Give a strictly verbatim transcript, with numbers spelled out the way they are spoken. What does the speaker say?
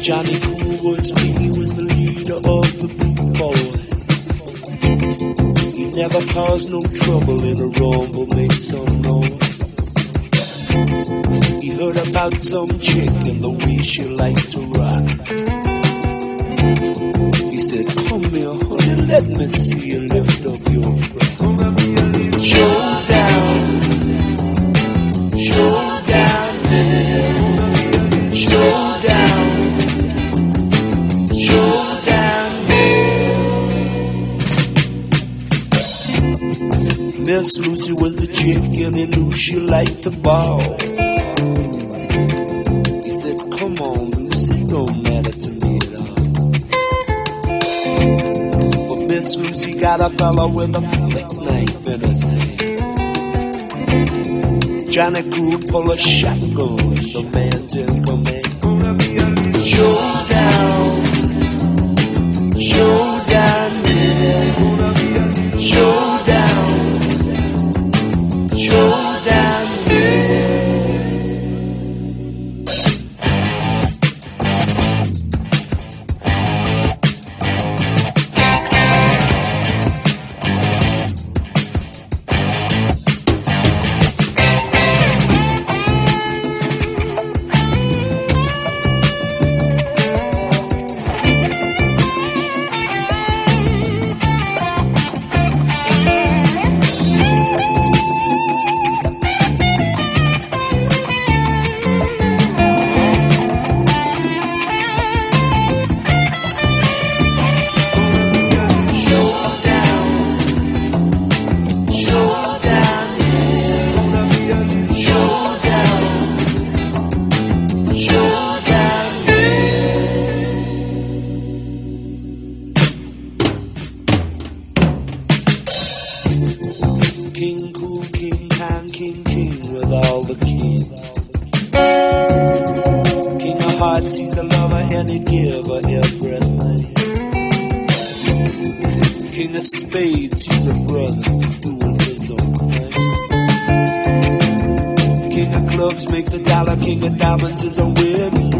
Johnny Cool was me, he was the leader of the Blue Boys. He never caused no trouble in a rumble, made some noise. He heard about some chick and the way she liked to rock. He said, come here, honey, let me see you lift up your frock. Showdown, showdown, man. Showdown, showdown, man. Miss Lucy was the chick and he knew she liked the ball. He said, come on, Lucy, don't matter to me at all. But Miss Lucy got a fella with a flick knife in his hand. Johnny Cool full of shotgun, the man's in command. Showdown, showdown, man. Showdown, showdown, King Cool, King Kong, King King with all the kings. King of Hearts, he's a lover and he'd give her everything. King of Spades, he's a brother doing his own thing. King of Clubs makes a dollar, King of Diamonds is a win-win.